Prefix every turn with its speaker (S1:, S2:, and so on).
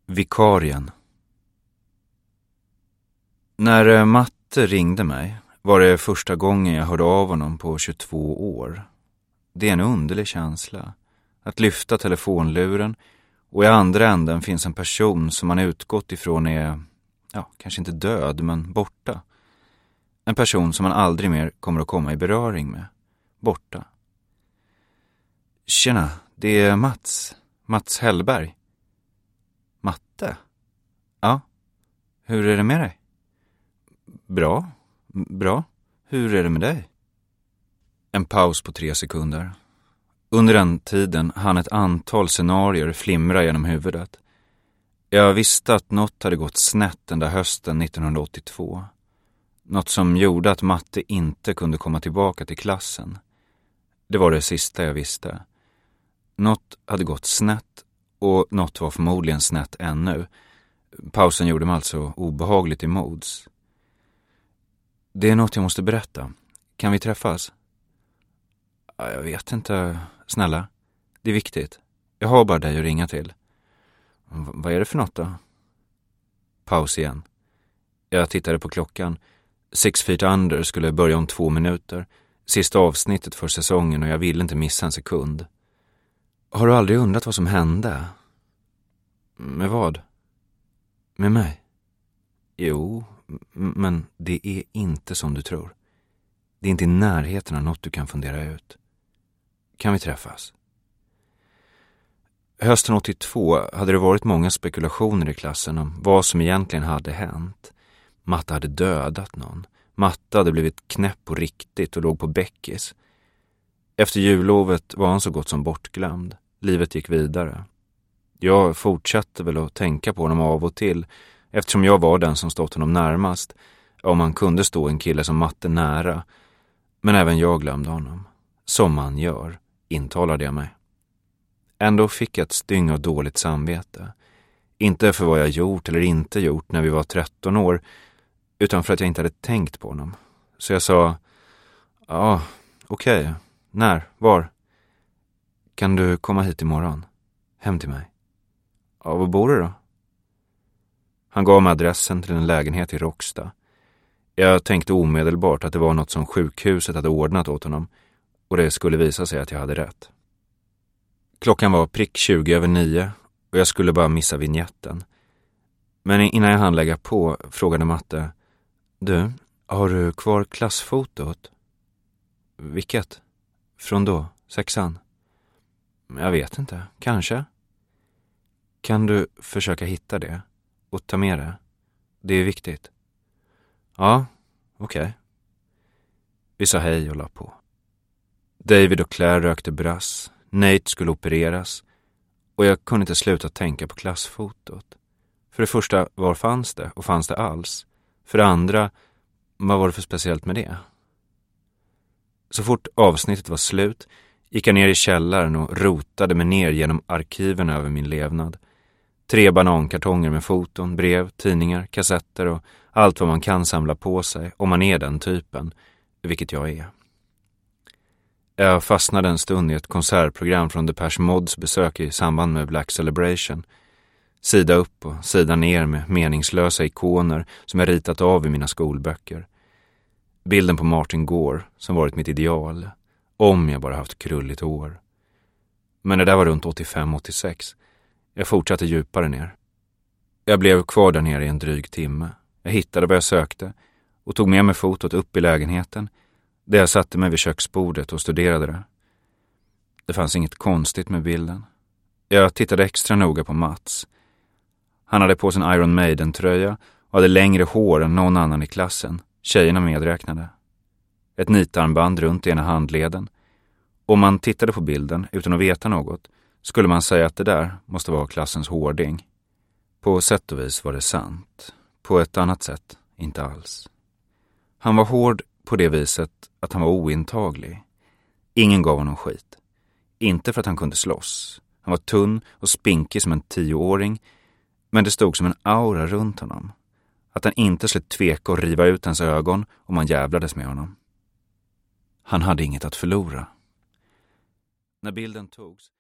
S1: Vikarien. När Matte ringde mig var det första gången jag hörde av honom på 22 år. Det är en underlig känsla. Att lyfta telefonluren och i andra änden finns en person som man utgått ifrån är, kanske inte död men borta. En person som man aldrig mer kommer att komma i beröring med. Borta. Tjena, det är Mats Hellberg. Matte? Ja, hur är det med dig? Bra. Hur är det med dig? En paus på 3 sekunder. Under den tiden hann ett antal scenarier flimra genom huvudet. Jag visste att något hade gått snett den där hösten 1982. Något som gjorde att Matte inte kunde komma tillbaka till klassen. Det var det sista jag visste. Något hade gått snett och något var förmodligen snett ännu. Pausen gjorde mig alltså obehagligt i mods. Det är något jag måste berätta. Kan vi träffas? Jag vet inte. Snälla, det är viktigt. Jag har bara dig att ringa till. Vad är det för något då? Paus igen. Jag tittade på klockan. 6 Feet Under skulle börja om 2 minuter. Sista avsnittet för säsongen och jag ville inte missa en sekund. Har du aldrig undrat vad som hände? Med vad? Med mig? Jo, men det är inte som du tror. Det är inte i närheten av något du kan fundera ut. Kan vi träffas? Hösten 82 hade det varit många spekulationer i klassen om vad som egentligen hade hänt. Matte hade dödat någon. Matte hade blivit knäpp på riktigt och låg på bäckis. Efter jullovet var han så gott som bortglömd. Livet gick vidare. Jag fortsatte väl att tänka på honom av och till eftersom jag var den som stått honom närmast. Om man kunde stå en kille som Matte nära. Men även jag glömde honom. Som man gör, intalade jag mig. Ändå fick jag ett styng av dåligt samvete. Inte för vad jag gjort eller inte gjort när vi var 13 år, utan för att jag inte hade tänkt på honom. Så jag sa, okej. När? Var? Kan du komma hit imorgon? Hem till mig? Ja, var bor du då? Han gav mig adressen till en lägenhet i Råcksta. Jag tänkte omedelbart att det var något som sjukhuset hade ordnat åt honom och det skulle visa sig att jag hade rätt. Klockan var prick 20:09 och jag skulle bara missa vignetten. Men innan jag hann lägga på frågade Matte, du, har du kvar klassfotot? Vilket? Från då? 6:an? Jag vet inte, kanske. Kan du försöka hitta det och ta med det? Det är viktigt. Ja, okej. Vi sa hej och la på. David och Claire rökte brass. Nate skulle opereras. Och jag kunde inte sluta tänka på klassfotot. För det första, var fanns det? Och fanns det alls? För det andra, vad var det för speciellt med det? Så fort avsnittet var slut gick jag ner i källaren och rotade mig ner genom arkiven över min levnad. 3 banankartonger med foton, brev, tidningar, kassetter och allt vad man kan samla på sig om man är den typen, vilket jag är. Jag fastnade en stund i ett konsertprogram från Depeche Mods besök i samband med Black Celebration. Sida upp och sida ner med meningslösa ikoner som jag ritat av i mina skolböcker. Bilden på Martin Gore som varit mitt ideal, om jag bara haft krulligt hår. Men det där var runt 85-86. Jag fortsatte djupare ner. Jag blev kvar där nere i en dryg timme. Jag hittade vad jag sökte och tog med mig fotot upp i lägenheten där jag satte mig vid köksbordet och studerade det. Det fanns inget konstigt med bilden. Jag tittade extra noga på Mats. Han hade på sin Iron Maiden-tröja och hade längre hår än någon annan i klassen, tjejerna medräknade. Ett nitarmband runt ena handleden. Om man tittade på bilden utan att veta något skulle man säga att det där måste vara klassens hårding. På sätt och vis var det sant. På ett annat sätt inte alls. Han var hård på det viset att han var ointaglig. Ingen gav honom skit. Inte för att han kunde slåss. Han var tunn och spinkig som en 10-åring. Men det stod som en aura runt honom. Att han inte skulle tveka och riva ut hans ögon om man jävlades med honom. Han hade inget att förlora. När bilden togs